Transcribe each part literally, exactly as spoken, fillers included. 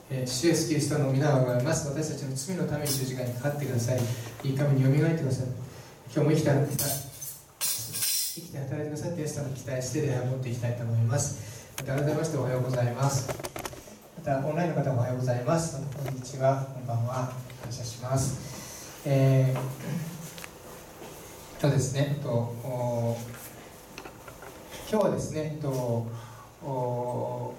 えー、主イエスキリストの皆をあります。私たちの罪のために十字架にかかってください。いい神によみがえってください。今日も生きた生きて働いてくださってイエス様に期待して礼拝を持っていきたいと思います。また改めましておはようございます。またオンラインの方もおはようございます。またこんにちは、こんばんは、感謝します。えー、とですね、えっと今日はですね、えっとお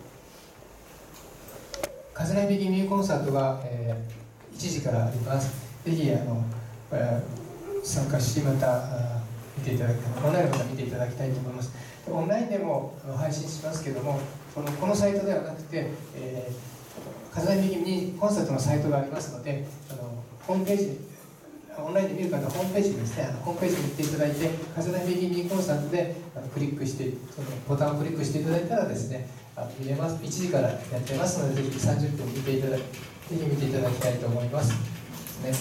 風来引きミニコンサートが、えー、いちじからあります。ぜひあの、えー、参加し、また見ていただきオンラインの方見ていただきたいと思います。オンラインでも配信しますけども、この、このサイトではなくて、えー、風来引きミニコンサートのサイトがありますので、あのホームページオンラインで見る方はホームページにですね、あのホームページに行っていただいて、風来引きミニコンサートであのクリックして、そのボタンをクリックしていただいたらですね、あの見れます。いちじからやってますので、ぜひさんじゅっぷん見ていただき、ぜひ見ていただきたいと思います。ね。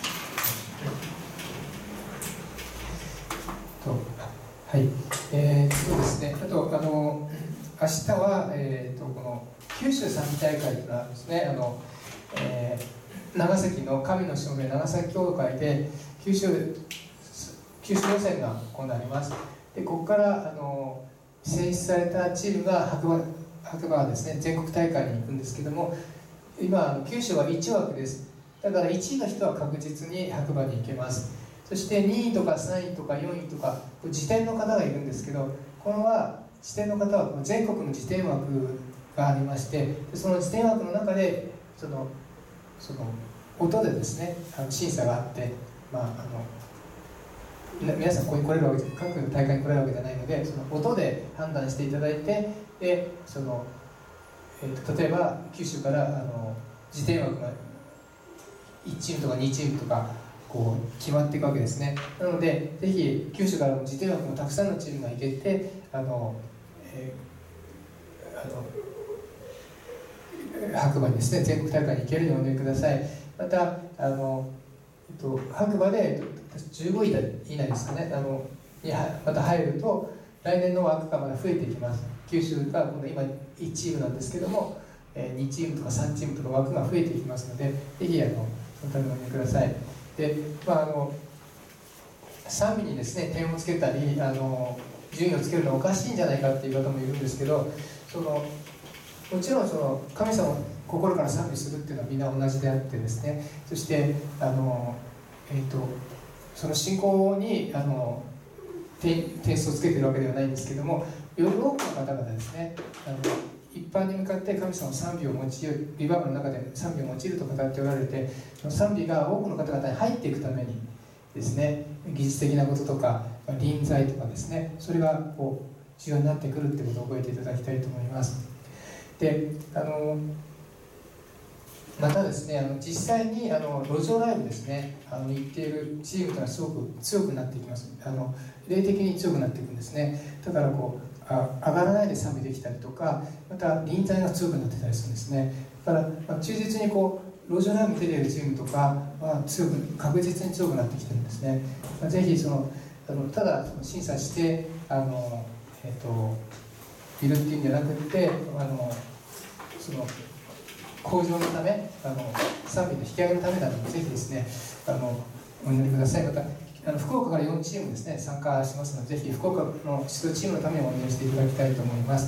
と、はい。えー、そうですね。あと、あの、明日は、えーと、この九州賛美大会というのはですね、あの、えー長崎の神の証明長崎教会で九州九州予選が行われます。でここからあの選出されたチームが白馬白馬はですね全国大会に行くんですけども、今九州はいちわくです。だからいちいの人は確実に白馬に行けます。そしてにいとかさんいとかよんいとか次点の方がいるんですけど、このは次点の方は全国の次点枠がありまして、その次点枠の中でそのその音でですね、あの審査があって、まあ、あの皆さんここに来れるわけで各大会に来れるわけじゃないので、その音で判断していただいて、でその、えー、と例えば九州からあの次点枠がいちチームとかにチームとかこう決まっていくわけですね。なのでぜひ九州からも次点枠もたくさんのチームが行けて、あの、えー、あの白馬にですね全国大会に行けるようにお願いください。またあの、えっと、白馬で、えっと、じゅうごい以内ですかね、あのにまた入ると来年の枠がまだ増えていきます。九州が今度今いちチームなんですけども、えー、にチームとかさんチームとか枠が増えていきますので、ぜひあのそのためにお願いください。で、まああの賛美にですね点をつけたりあの順位をつけるのはおかしいんじゃないかっていう方もいるんですけど、そのもちろんその神様を心から賛美するっていうのはみんな同じであってですね、そしてあの、えー、とその信仰にあの点数をつけてるわけではないんですけども、より多くの方々ですね、あの一般に向かって神様の賛美を用いる、リバイバルの中で賛美を用いると語っておられて、その賛美が多くの方々に入っていくためにですね、技術的なこととか臨在とかですね、それがこう重要になってくるってことを覚えていただきたいと思います。であのまたですね、あの実際にあの路上ライブですね、あの行っているチームというのはすごく強くなっていきます。あの霊的に強くなっていくんですね。だからこうあ上がらないで賛美できたりとか、また臨在が強くなってたりするんですね。だから、まあ、忠実にこう路上ライブに出ているチームとかは強く確実に強くなってきてるんですね。まあ、ぜひそのあのただその審査してあの、えっといるっていうんじゃなくて、あのその向上のため、あの賛美の引き上げのためなので、ぜひですねあのお祈りください。またあの福岡からよんチームですね参加しますので、ぜひ福岡のチームのためにお祈りしていただきたいと思います。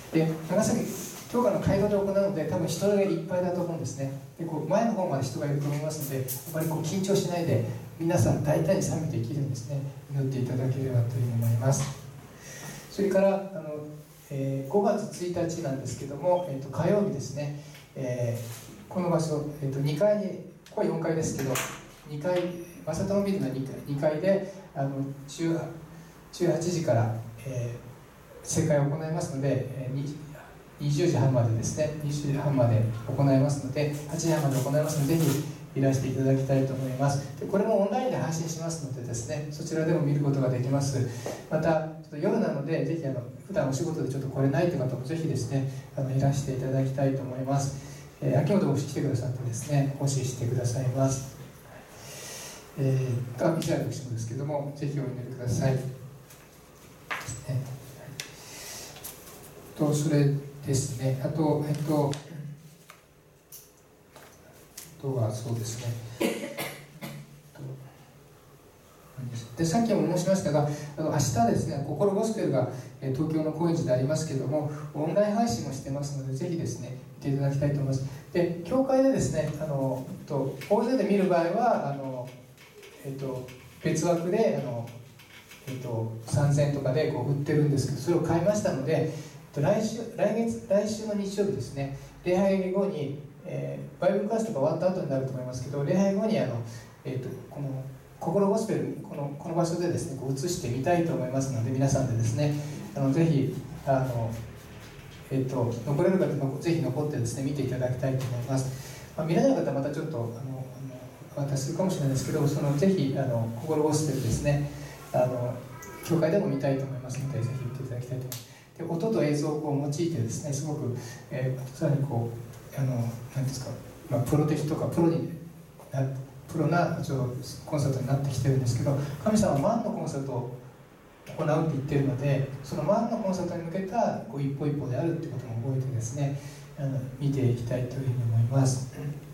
で長崎教科の会場で行うので、多分人がいっぱいだと思うんですね。でこう前の方まで人がいると思いますので、やっぱりこう緊張しないで皆さん大胆に賛美できるんですね。祈っていただければというふうに思います。それからあの、えー、ごがつついたちなんですけども、えー、と火曜日ですね、えー、この場所、えー、とにかいに、ここはよんかいですけど、にかい正友ビルの 2, 階にかいであのじゅうはちじから、えー、盛会を行いますので、えー、にじゅうじはんまでですね、にじゅうじはんまで行いますので、はちじはんまで行いますので、ぜひいらしていただきたいと思います。でこれもオンラインで配信しますのでですね、そちらでも見ることができます。またちょっと夜なので、ぜひあの普段お仕事でちょっと来れないという方もぜひですねあのいらしていただきたいと思います。えー、秋元も来てくださってですね奉仕してくださいます。えー、がミシャイルの人ですけども、ぜひお祈りください。ですね。とそれですね。あとえっととはそうですね。でさっきも申しましたが、あの明日ですね、心ゴスペルが東京の高円寺でありますけれども、オンライン配信もしてますので、ぜひですね、見ていただきたいと思います。で、教会でですね、あのと大勢で見る場合は、あの、えっと、別枠であの、えっと、さんぜんえんとかでこう売ってるんですけど、それを買いましたので、来週、来月、来週の日曜日ですね、礼拝後に、えー、バイブルクラスとか終わった後になると思いますけど、礼拝後にあの、えっと、この心ゴスペルこの、この場所でですね、こう映してみたいと思いますので、皆さんでですね、あのぜひあの、えー、と残れる方はぜひ残ってですね、見ていただきたいと思います。まあ、見られない方はまたちょっとあのあのお渡しするかもしれないですけど、そのぜひあの心ゴスペルですね、あの教会でも見たいと思いますので、ぜひ見ていただきたいと思います。で、音と映像をこう用いてですね、すごく、えー、さらにこうあの何ですか、まあ、プロ的とかプロになプロなコンサートになってきてるんですけど、神様は万のコンサートを行うって言ってるので、その万のコンサートに向けたこう一歩一歩であるっていうことも覚えてですね、あの見ていきたいというふうに思います。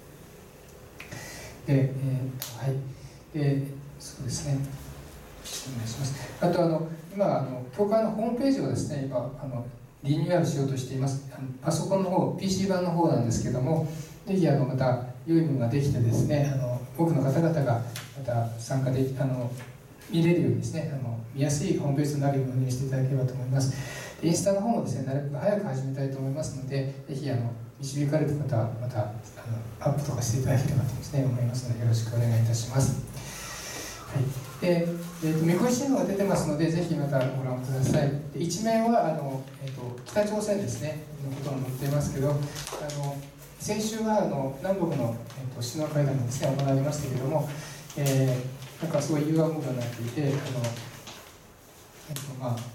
で、えー、はいでそうですね、お願いします。あとあの今あの教会のホームページをですね、今あのリニューアルしようとしています。あのパソコンの方 ピーシー 版の方なんですけども、ぜひあのまた良いものができてですね、あの多くの方々がまた参加できあの見れるようにですね、あの見やすいホームページになるようにしていただければと思います。でインスタの方もですね、なるべく早く始めたいと思いますので、ぜひあの導かれた方はまたあのアップとかしていただければとですね、思いますので、よろしくお願いいたします。はい、で、えーと、みこし新聞が出てますので、ぜひまたご覧ください。で一面はあの、えーと、北朝鮮ですねのことが載っていますけど、あの先週はあの南北の、えーと、首脳会談がですね行われましたけれども、えー、なんかすごい融和ムードになっていて、あの、えっとまあ、あの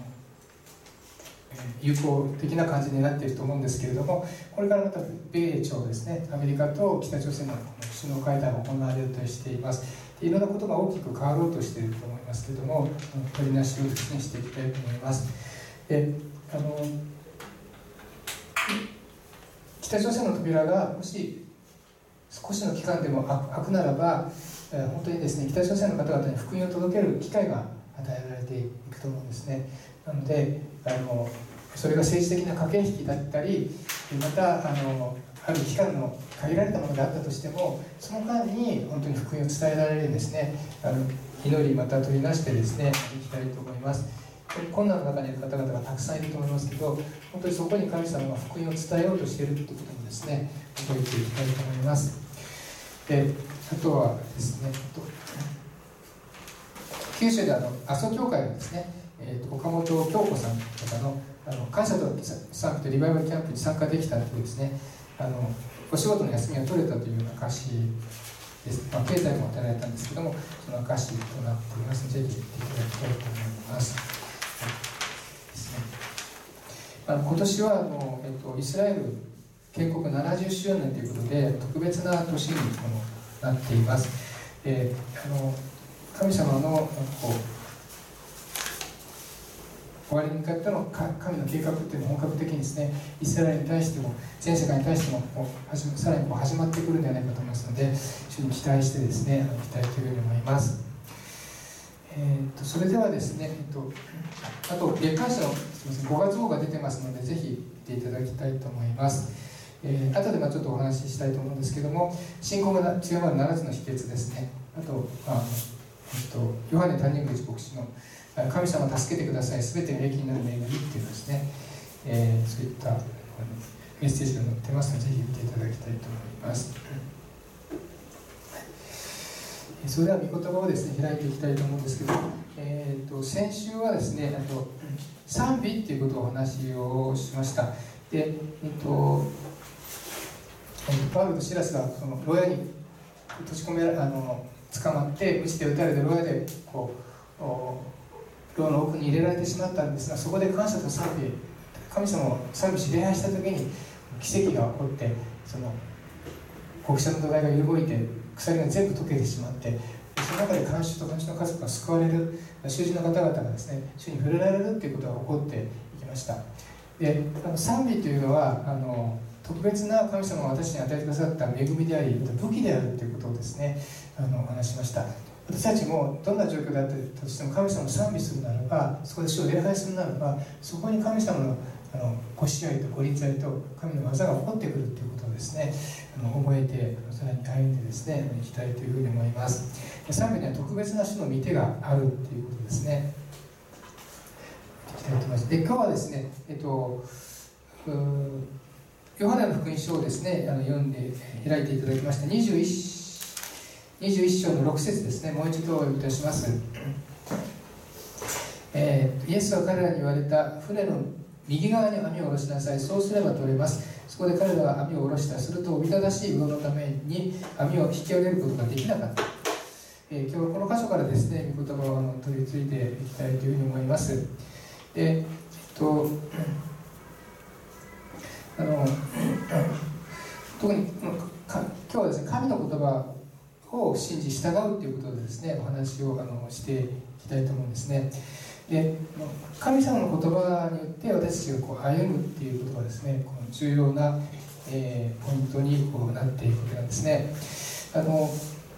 友好的な感じになっていると思うんですけれども、これからまた米朝ですね、アメリカと北朝鮮の首脳会談が行われるとしています。でいろんなことが大きく変わろうとしていると思いますけれども、取りなしをですねしていきたいと思います。であの北朝鮮の扉がもし少しの期間でも開くならば、本当にですね、北朝鮮の方々に福音を届ける機会が与えられていくと思うんですね。なのであのそれが政治的な駆け引きだったり、またあのある期間の限られたものであったとしても、その間に本当に福音を伝えられるですね、あの祈りまた取りなしてですね、いきたいと思います。困難の中にいる方々がたくさんいると思いますけど、本当にそこに神様が福音を伝えようとしているということもですね、覚えていきたいと思います。であとはですね、九州であの阿蘇教会のですね、えー、と岡本京子さんとかのあの感謝と賛美とリバイバルキャンプに参加できたというですね、あのお仕事の休みが取れたというような証です、まあ、経済も与えられたんですけども、その証となっていますので、ぜひ言っていただきたいと思います。はいですね、あの今年はあの、えっと、イスラエル建国ななじゅっしゅうねんということで特別な年にこのなっています。であの神様のこう終わりに向かっての神の計画っていうのは本格的にですね、イスラエルに対しても全世界に対してもこうさらにこう始まってくるんではないかと思いますので、一緒に期待してですね、期待というふうに思います。えー、とそれではですね、えー、とあと月刊誌のすみませんごがつ号が出てますので、ぜひ見ていただきたいと思います。えー、後でまあちょっとお話ししたいと思うんですけども、信仰が強まるななつの秘訣ですね。あと、まあえっと、ヨハネ谷口牧師の神様助けてください、すべての益になる恵みっていうですね、えー、そういったメッセージが載ってますので、ぜひ見ていただきたいと思います。それでは御言葉をですね開いていきたいと思うんですけど、えー、と先週はですね、あと賛美っていうことをお話をしました。で、えっと、パウロとシラスがその牢屋に閉じ込めらあの捕まって鞭で打たれて牢屋でこう牢の奥に入れられてしまったんですが、そこで感謝と賛美、神様を賛美し礼拝した時に奇跡が起こって、その国者の土台が揺るごいて鎖が全部溶けてしまって、その中で看守と看守の家族が救われる、囚人の方々がですね主に触れられるということが起こっていきました。であの賛美というのはあの特別な神様が私に与えてくださった恵みであり武器であるということをですねあのお話しました。私たちもどんな状況であったとしても神様を賛美するならば、そこで主を礼拝するならば、そこに神様のあのご支配とご立愛と神の技が起こってくるということをですねあの覚えてさらに歩んでですねいきたいというふうに思います。賛美には特別な主の御手があるということですね。いきたいと思います。で今日はですねえっとヨハネの福音書をですねあの読んで開いていただきましたにじゅういち章のろく節ですね。もう一度お読みいたします。えー、イエスは彼らに言われた。船の右側に網を下ろしなさい。そうすれば取れます。そこで彼らは網を下ろした。するとおびただしい魚のために網を引き上げることができなかった。えー、今日はこの箇所からですね御言葉を取り継いでいきたいというふうに思います。で、えっとあの特に今日はですね神の言葉を信じ従うということでですねお話をあのしていきたいと思うんですね。で神様の言葉によって私たちがこう歩むっていうことがですねこの重要な、えー、ポイントにこうなっていくわけなんですね。あの、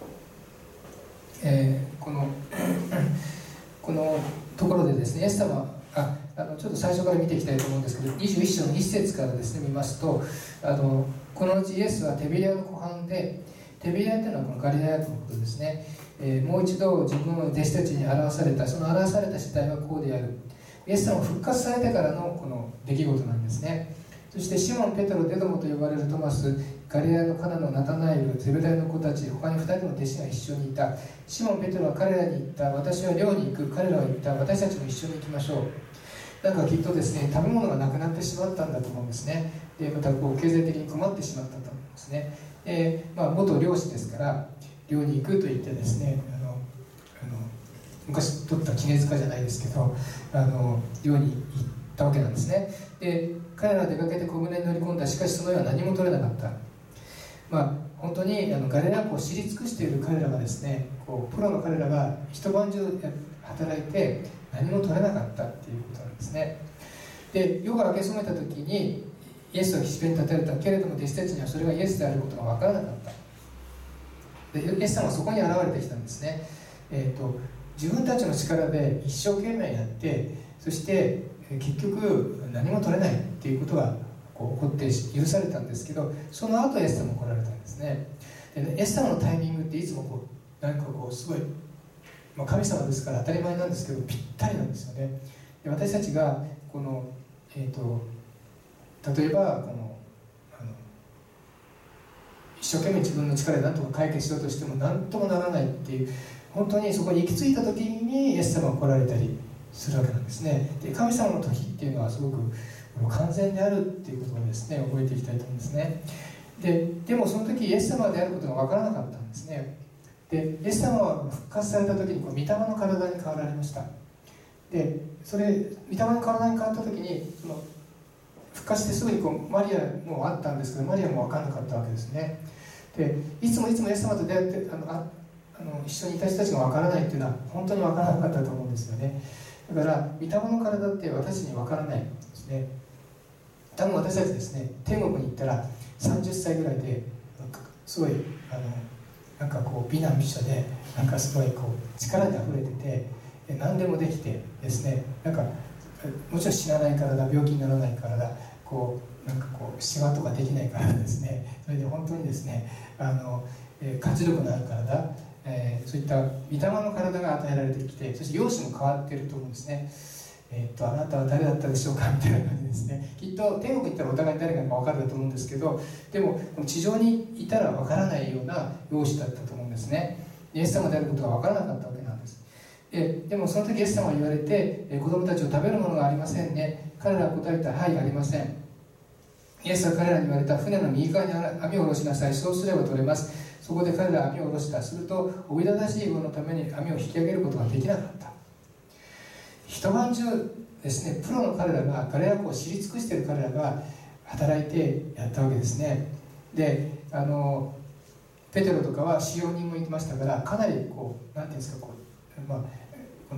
えー、このこのところでですねイエス様ああのちょっと最初から見ていきたいと思うんですけどにじゅういち章のいち節からですね見ますとあのこのうちイエスはテビリアの湖畔でテビリアというのはこのガリラヤ湖のことですね、えー、もう一度自分の弟子たちに表されたその表された次第はこうである。イエス様が復活されてからのこの出来事なんですね。そしてシモン・ペトロ・デドモと呼ばれるトマス、ガリラヤのカナのナタナエル、ゼベダイの子たち、他にふたりの弟子が一緒にいた。シモン・ペトロは彼らに言った。私は漁に行く。彼らは言った。私たちも一緒に行きましょう。なんかきっとですね食べ物がなくなってしまったんだと思うんですね。でまたこう経済的に困ってしまったと思うんですね。で、まあ、元漁師ですから漁に行くと言ってですねあのあの昔取った杵塚じゃないですけどあの漁に行ったわけなんですね。で彼らは出かけて小舟に乗り込んだ。しかしその夜は何も取れなかった。まあ本当にあのガリラ湖を知り尽くしている彼らがですねこうプロの彼らが一晩中働いて何も取れなかったっていうことなんですね。で夜が明け染めた時にイエスは岸辺に立たれたけれども弟子たちにはそれがイエスであることが分からなかった。でイエス様はそこに現れてきたんですね。えーと、自分たちの力で一生懸命やってそして結局何も取れないっていうことがこう起こって許されたんですけどその後イエス様が来られたんですね。でねイエス様のタイミングっていつもこうなんかこうすごいまあ、神様ですから当たり前なんですけどぴったりなんですよね。で私たちがこの、えーと、例えばこのあの一生懸命自分の力で何とか解決しようとしても何ともならないっていう本当にそこに行き着いた時にイエス様が来られたりするわけなんですね。で神様の時っていうのはすごく完全であるっていうことをですね覚えていきたいと思うんですね。ででもその時イエス様であることが分からなかったんですね。でイエス様は復活された時にこう御霊の体に変わられました。でそれ御霊の体に変わった時にその復活してすぐにこうマリアもあったんですけどマリアも分からなかったわけですね。でいつもいつもイエス様と出会ってあのああの一緒にいた人たちが分からないっていうのは本当に分からなかったと思うんですよね。だから御霊の体って私に分からないんですね。多分私たちですね天国に行ったらさんじゅっさいぐらいですごいあのなんかこう美男美女でなんかすごいこう力にあふれてて何でもできてですねなんかもちろん死なない体病気にならない体こうなんかこうシワとかできない体ですねそれで本当にですねあの、えー、活力のある体、えー、そういった御霊の体が与えられてきてそして容姿も変わっていると思うんですね。えー、っとあなたは誰だったでしょうかみたいな感じですね。きっと天国行ったらお互い誰か分かると思うんですけどでも地上にいたら分からないような容姿だったと思うんですね。イエス様であることが分からなかったわけなんです。で, でもその時イエス様は言われて子供たちを食べるものがありませんね。彼らは答えたはいありません。イエスは彼らに言われた船の右側に網を下ろしなさい。そうすれば取れます。そこで彼らは網を下ろした。するとおびただしい魚のために網を引き上げることができなかった。一晩中ですねプロの彼らがガリラ湖を知り尽くしている彼らが働いてやったわけですね。であのペテロとかは使用人もいましたからかなりこう何ていうんですかこう、まあ、この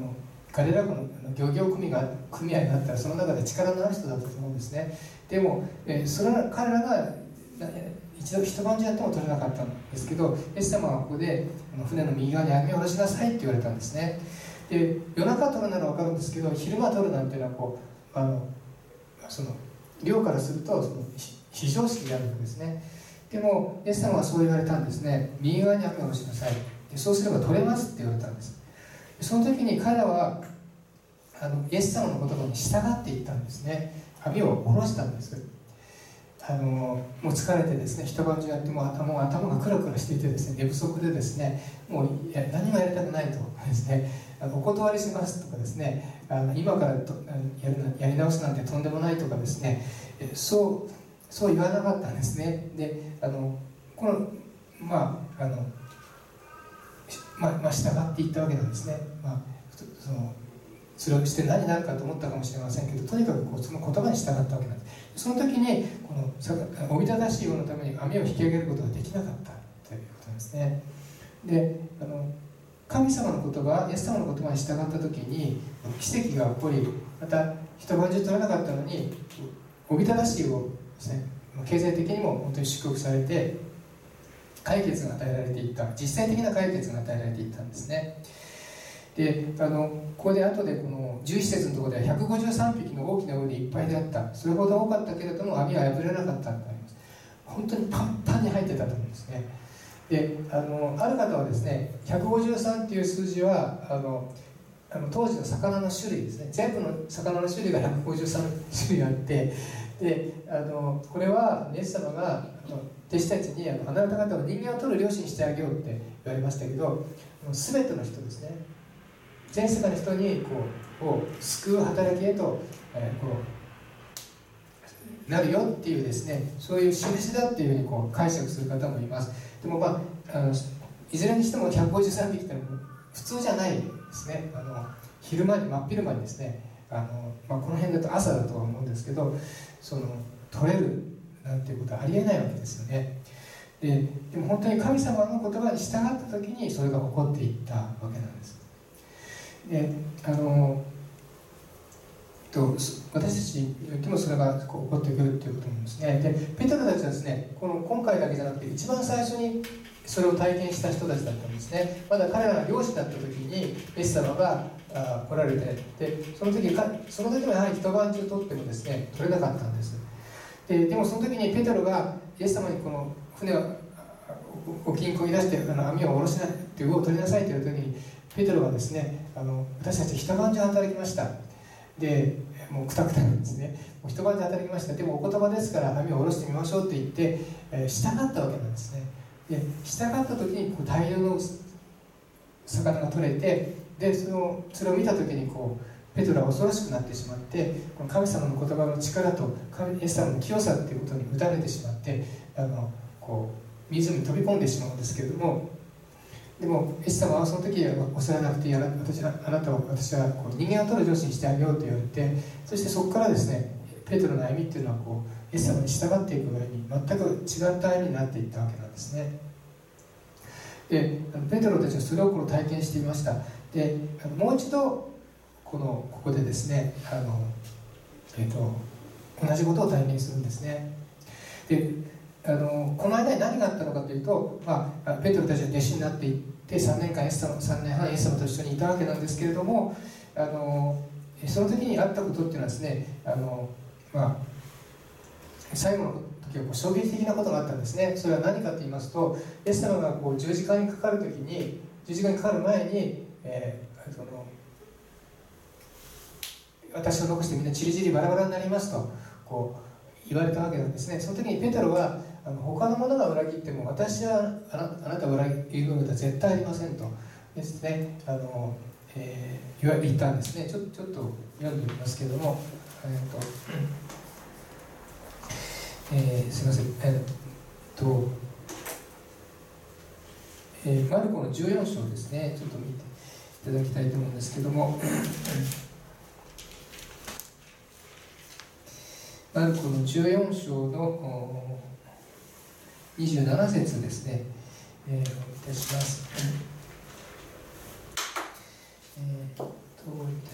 彼らの漁業組合組合があったらその中で力のある人だったと思うんですね。でも、えー、それは彼らが一度一晩中やっても取れなかったんですけど、イエス様はここで船の右側に網を下ろしなさいって言われたんですね。で、夜中取るなら分かるんですけど、昼間取るなんていうのはこうあのその漁からするとその非常識であるわけですね。でもイエス様はそう言われたんですね。右側に網を下ろしなさい。でそうすれば取れますって言われたんです。その時に彼らはあのイエス様の言葉に従っていったんですね。網を下ろしたんです。あのもう疲れてですね、一晩中やっても頭が頭がクラクラしていてですね、寝不足でですね、もう何もやりたくないとですね、あのお断りしますとかですね、あの今からとやるやり直すなんてとんでもないとかですね、そうそう言わなかったんですね。で、あのこのまああのまあ、まあ、従っていったわけなんですね。まあ、そのそれをして何になるかと思ったかもしれませんけど、とにかくこうその言葉に従ったわけなんです。その時にこのおびただしい世のために網を引き上げることができなかったということなんですね。で、あの神様の言葉、イエス様の言葉に従った時に奇跡が起こり、また一晩中取れなかったのにおびただしいをですね、経済的にも本当に祝福されて解決が与えられていった、実際的な解決が与えられていったんですね。で、あのここで後でこのじゅういち節のところではひゃくごじゅうさんびきの大きな魚でいっぱいであった、それほど多かったけれども網は破れなかったとあります。本当にパンパンに入ってたと思うんですね。で、あのある方はですね、ひゃくごじゅうさんという数字はあのあの当時の魚の種類ですね、全部の魚の種類がひゃくごじゅうさん種類あって、であのこれはイエス様が弟子たちにあのあなた方は人間を取る漁師にしてあげようって言われましたけど、全ての人ですね、全世界の人にこうを救う働きへと、えー、こうなるよっていうですね、そういう印だっていうふうにこう解釈する方もいます。でもまあ、あのいずれにしてもひゃくごじゅうさんびきってのは普通じゃないですね。あの昼間に真っ昼間にですね、あの、まあ、この辺だと朝だとは思うんですけど、その取れるなんていうことはありえないわけですよね。で、でも本当に神様の言葉に従った時にそれが起こっていったわけなんです。で、あのと私たちにもそれがこう起こってくるということなんですね。で、ペテロたちはですね、この今回だけじゃなくて一番最初にそれを体験した人たちだったんですね。まだ彼らが漁師だった時にイエス様があ来られて、でその時かその時もやはり一晩中取ってもですね取れなかったんです。で、でもその時にペテロがイエス様にこの船を沖に漕ぎ出してあの網を下ろしなって魚を取りなさいという時にペテロはですね、あの私たち一晩中働きました。で、もうくたくたなんですね。もう一晩中働きました。でもお言葉ですから網を下ろしてみましょうって言って、えー、従ったわけなんですね。で、従った時にこう大量の魚が取れて、でそのそれを見た時にこうペテロは恐ろしくなってしまって、この神様の言葉の力と神イエス様の清さっていうことに打たれてしまって、あのこう湖に飛び込んでしまうんですけれども、でもイエス様はその時は恐れなくていい、あな私あなたは私はこう人間を取る上司にしてあげようと言われて、そしてそこからですねペテロの歩みっていうのはこうイエス様に従っていく上に全く違った歩みになっていったわけなんですね。で、ペテロたちはそれをこの体験していました。で、もう一度このここでですね、あの、えーと、同じことを体験するんですね。で、あのこの間に何があったのかというと、まあ、ペテロたちは弟子になっていってさんねんかんイエス様さんねんはんイエス様と一緒にいたわけなんですけれども、あのその時にあったことっていうのはですね、あの、まあ、最後の時はこう衝撃的なことがあったんですね。それは何かと言いますと、イエス様がこう十字架にかかる時に十字架にかかる前に、えー、その私を残してみんなチリチリバラバラになりますとこう言われたわけなんですね。その時にペテロはあの他の者が裏切っても私はあな、あなたを裏切ることは絶対ありませんとですね、あの、えー、言ったんですね。ちょ、ちょっと読んでみますけれども、えーとえー、すいません、えーっと、えー、マルコのじゅうよん章ですね、ちょっと見ていただきたいと思うんですけどもマルコのじゅうよん章のにじゅうなな節ですね、えー、お願いいたします。えー、っと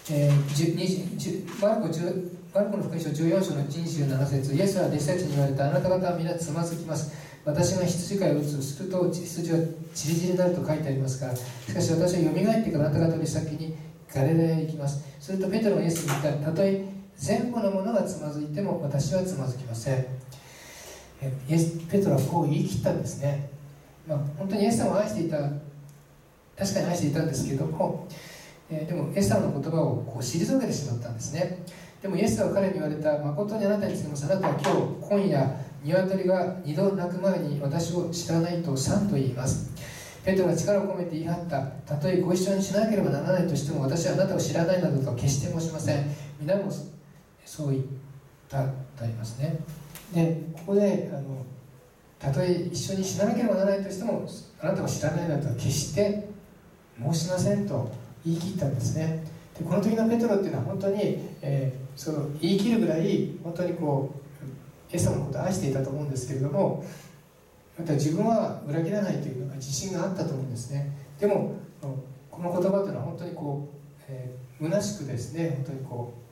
えー、マルコマルコの福音書じゅうよん章のにじゅうなな節、イエスは弟子たちに言われた。あなた方は皆つまずきます。私が羊飼いを打つすると羊はちりぢりになると書いてありますから。しかし私はよみがえってからあなた方より先にガリラヤへ行きます。するとペテロがイエスに言った。たとえ全部のものがつまずいても私はつまずきません。イエスペテロはこう言い切ったんですね。まあ、本当にイエス様を愛していた、確かに愛していたんですけれども、えー、でもイエス様の言葉をこう退けてしまったんですね。でもイエスは彼に言われた。誠にあなたに告げます。あなたは今日今夜鶏が二度鳴く前に私を知らないと三と言います。ペテロが力を込めて言い張った。たとえご一緒にしなければならないとしても私はあなたを知らないなどとは決して申しません。皆もそう言ったとありますね。でここであのたとえ一緒に死ななければならないとしてもあなたを知らないなどとは決して申しませんと言い切ったんですね。でこの時のペテロっていうのは本当に、えー、その言い切るぐらい本当にこうイエス様のことを愛していたと思うんですけれども、また自分は裏切らないというのが自信があったと思うんですね。でもこの言葉というのは本当にこう、えー、虚しくですね、本当にこう、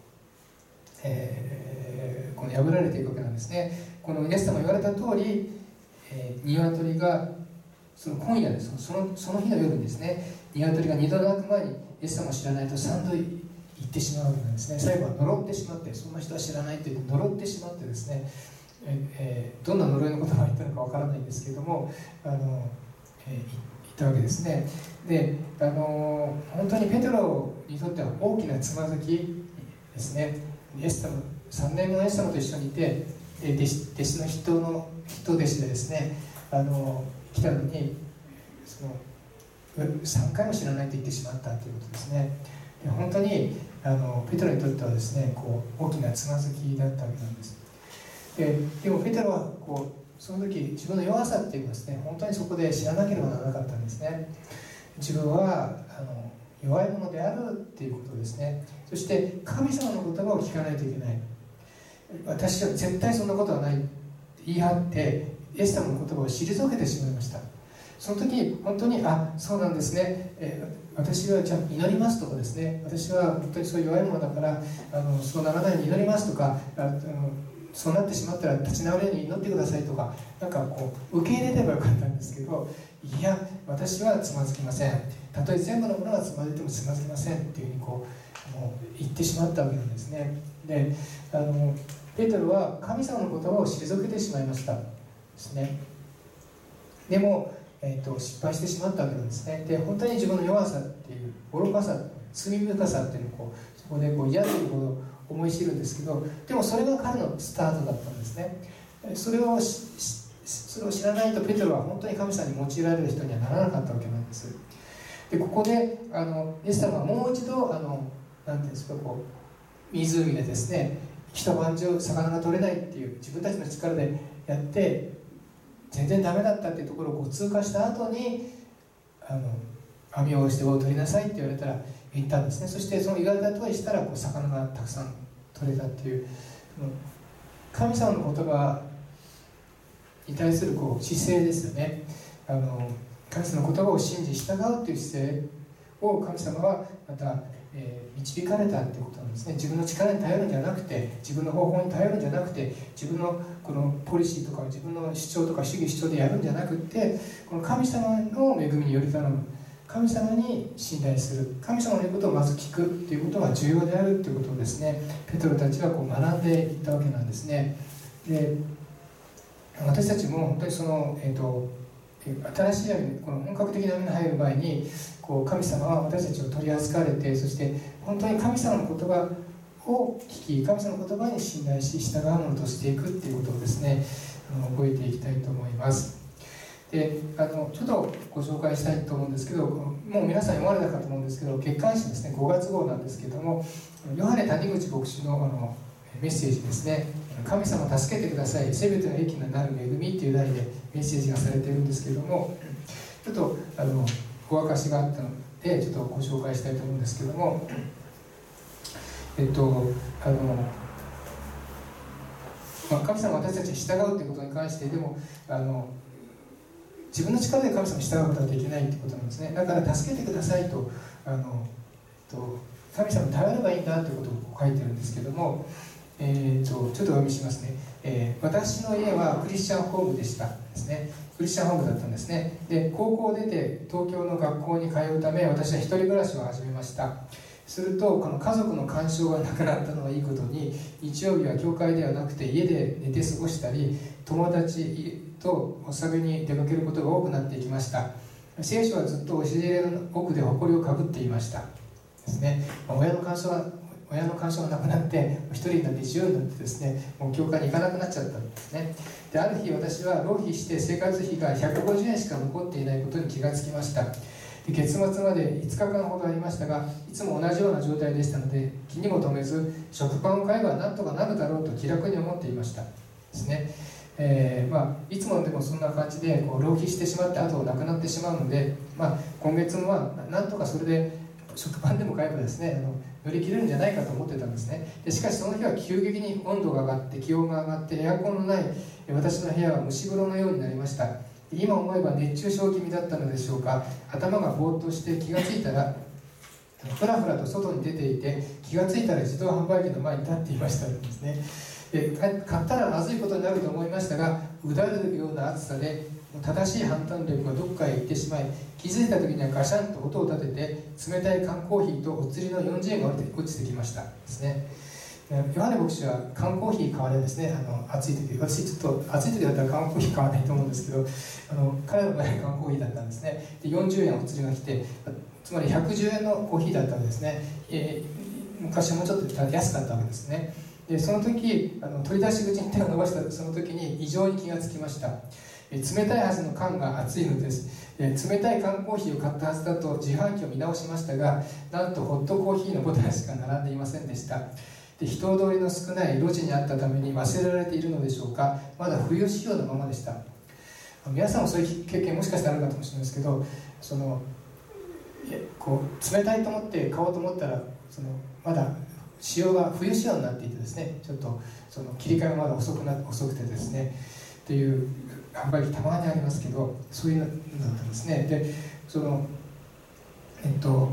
えー、この破られていくわけなんですね。このイエス様が言われた通り、えー、鶏がその今夜です、その、その日の夜にですね、鶏が二度鳴く前にイエス様を知らないと三度言ってしまうわけなんですね。最後は呪ってしまって、そんな人は知らないと言って呪ってしまってですね、えー、どんな呪いの言葉を言ったのかわからないんですけれども、あの、えー、言ったわけですね。で、あの本当にペテロにとっては大きなつまずきですね。イエス様さんねんもイエス様と一緒にいて、弟子、弟子の人の人弟子でですね、あの来たのにそのさんかいも知らないと言ってしまったということですね。で本当にあのペテロにとってはですね、こう大きなつまずきだったわけなんです。で, でもペテロはこうその時自分の弱さっていうのはですね、本当にそこで知らなければならなかったんですね。自分はあの弱いものであるっていうことですね。そして神様の言葉を聞かないといけない。私は絶対そんなことはないって言い張ってイエス様の言葉を退けてしまいました。その時本当にあそうなんですね、えー、私はじゃあ祈りますとかですね、私は本当にそういう弱いものだからあのそうならないように祈りますとか、ああのそうなってしまったら立ち直れるように祈ってくださいとか、なんかこう受け入れればよかったんですけど、いや私はつまずきません、たとえ全部のものがつまずいてもつまずきませんっていうふうにこうもう言ってしまったわけなんですね。であのペテロは神様の言葉を退けてしまいましたですね。でも、えーと、失敗してしまったわけなんですね。で本当に自分の弱さっていう愚かさ、罪深さっていうのをこうそこでこう嫌というほど思い知るんですけど、でもそれが彼のスタートだったんですね。それをそれを知らないとペテロは本当に神様に用いられる人にはならなかったわけなんです。でここであのイエス様はもう一度あのなんていうんですか、こう湖でですね、一晩中魚が取れないっていう自分たちの力でやって全然ダメだったっていうところをこう通過した後にあの網を下ろしてを取りなさいって言われたら言ったんですね。そしてその言われた通りしたらこう魚がたくさん取れたっていう、神様の言葉に対するこう姿勢ですよね。あの神様の言葉を信じ従うという姿勢を神様はまた、えー、導かれたということなんですね。自分の力に頼るんじゃなくて、自分の方法に頼るんじゃなくて、自分のこのポリシーとか自分の主張とか主義主張でやるんじゃなくて、この神様の恵みにより頼む、神様に信頼する、神様の言うことをまず聞くということが重要であるということをですね、ペテロたちはこう学んでいったわけなんですね。で私たちも本当にその、えーと、新しい網、この本格的な網に入る前にこう神様は私たちを取り扱われて、そして本当に神様の言葉を聞き、神様の言葉に信頼し従うものとしていくっていうことをですね、覚えていきたいと思います。であのちょっとご紹介したいと思うんですけど、もう皆さん読まれたかと思うんですけど、月刊誌ですね、ごがつ号なんですけども、ヨハネ谷口牧師のあのメッセージですね、神様助けてください、せめての益になる恵みという題でメッセージがされているんですけれども、ちょっとあのご明かしがあったのでちょっとご紹介したいと思うんですけども、えっとあの、まあ、神様私たちに従うということに関してでもあの自分の力で神様に従うことができないということなんですね。だから助けてくださいとあのと神様に頼ればいいんだということを書いてるんですけども、えー、とちょっとお読みしますね。えー、私の家はクリスチャンホームでしたですね。クリスチャンホームだったんですね。で、高校を出て東京の学校に通うため、私は一人暮らしを始めました。すると、この家族の干渉がなくなったのはいいことに、日曜日は教会ではなくて家で寝て過ごしたり、友達とお酒に出かけることが多くなっていきました。聖書はずっと押し入れの奥で埃をかぶっていましたですね。親の干渉が親の干渉がなくなって一人になって自由になってですね、もう教会に行かなくなっちゃったんですね。で、ある日私は浪費して生活費がひゃくごじゅうえんしか残っていないことに気がつきました。で、月末までいつかかんほどありましたが、いつも同じような状態でしたので、気にも留めず食パンを買えば何とかなるだろうと気楽に思っていましたですね。えーまあ、いつもでもそんな感じでこう浪費してしまって後なくなってしまうので、まあ、今月もはなんとかそれで食パンでも買えばですね、あの乗り切れるんじゃないかと思ってたんですね。でしかしその日は急激に温度が上がって気温が上がってエアコンのない私の部屋は蒸し風呂のようになりました。今思えば熱中症気味だったのでしょうか、頭がぼーっとして気がついたらふらふらと外に出ていて、気がついたら自動販売機の前に立っていましたんですね。で、買ったらまずいことになると思いましたが、うだるような暑さで正しい判断力がどこかへ行ってしまい、気づいた時にはガシャンと音を立てて冷たい缶コーヒーとお釣りのよんじゅうえんが落ちてきましたですね。ヨハネ牧師は缶コーヒー買われですね、あの暑い時、私ちょっと暑い時だったら缶コーヒー買わないと思うんですけど、あの彼の場合は缶コーヒーだったんですね。で、よんじゅうえんお釣りが来て、つまりひゃくじゅうえんのコーヒーだったわけですね。えー、昔はもうちょっと安かったわけですね。で、その時あの取り出し口に手を伸ばしたその時に異常に気がつきました。えー、冷たいはずの缶が熱いのです。えー、冷たい缶コーヒーを買ったはずだと自販機を見直しましたが、なんとホットコーヒーのボタンしか並んでいませんでした。で、人通りの少ない路地にあったために忘れられているのでしょうか、まだ冬仕様のままでした。皆さんもそういう経験もしかしたらあるかもしれないですけど、そのこう冷たいと思って買おうと思ったら、そのまだ仕様が冬仕様になっていてですね、ちょっとその切り替えがまだ遅くな遅くてですねっていう販売機たまにありますけど、そういうのだったんですね。で、そのえっと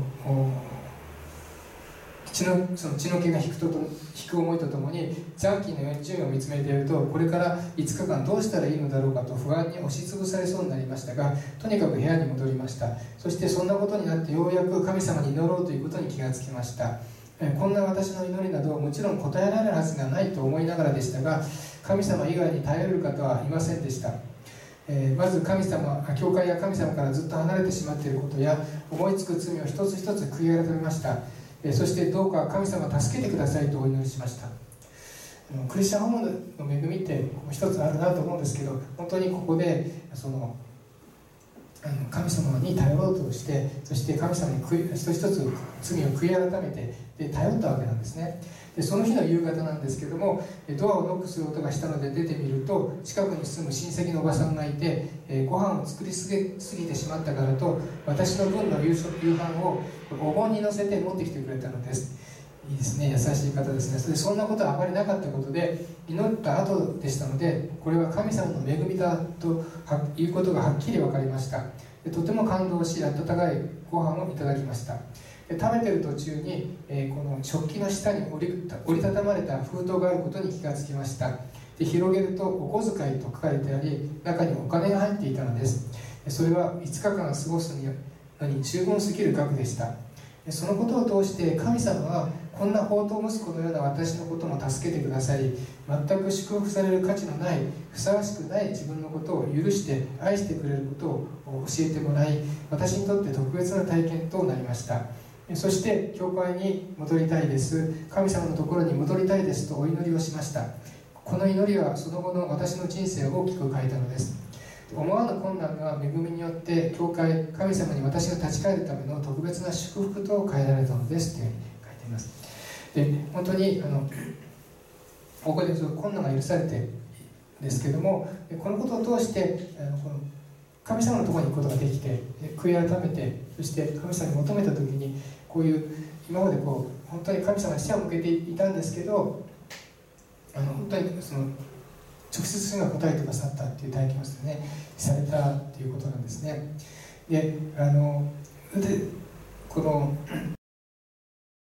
血の、その血の気が引くとと引く思いとともに残機のよんじゅうえんを見つめていると、これからいつかかんどうしたらいいのだろうかと不安に押しつぶされそうになりましたが、とにかく部屋に戻りました。そしてそんなことになってようやく神様に祈ろうということに気がつきました。こんな私の祈りなどもちろん答えられるはずがないと思いながらでしたが、神様以外に頼れる方はいませんでした。えー、まず神様、教会や神様からずっと離れてしまっていることや思いつく罪を一つ一つ悔い改めました。えー、そしてどうか神様助けてくださいとお祈りしました。クリスチャンホームの恵みって一つあるなと思うんですけど、本当にここでその神様に頼ろうとして、そして神様に一つ一つ罪を悔い改めてで頼ったわけなんですね。で、その日の夕方なんですけども、ドアをノックする音がしたので出てみると、近くに住む親戚のおばさんがいて、えー、ご飯を作りすぎすぎてしまったからと私の分の夕食夕飯をお盆に乗せて持ってきてくれたのです。いいですね、優しい方ですね。それでそんなことはあまりなかったことで、祈った後でしたので、これは神様の恵みだということがはっきり分かりました。で、とても感動し、温かいご飯をいただきました。で、食べている途中に、えー、この食器の下に折り、折りたたまれた封筒があることに気がつきました。で、広げるとお小遣いと書かれてあり、中にお金が入っていたのです。で、それはいつかかん過ごすのに十分すぎる額でした。で、そのことを通して神様はこんな放蕩息子のような私のことも助けてくださり、全く祝福される価値のない、ふさわしくない自分のことを許して愛してくれることを教えてもらい、私にとって特別な体験となりました。そして教会に戻りたいです、神様のところに戻りたいですとお祈りをしました。この祈りはその後の私の人生を大きく変えたのです。思わぬ困難が恵みによって教会、神様に私が立ち返るための特別な祝福と変えられたのですというふうに書いています。で、本当にあのここで困難が許されてですけども、このことを通してあのこの神様のところに行くことができて、悔い改めて、そして神様に求めた時に、こういう今までこう本当に神様に背を向けていたんですけど、あの本当にその直接主が答えてくださったっていう体験をですねされたっていうことなんですね。で、あのでこの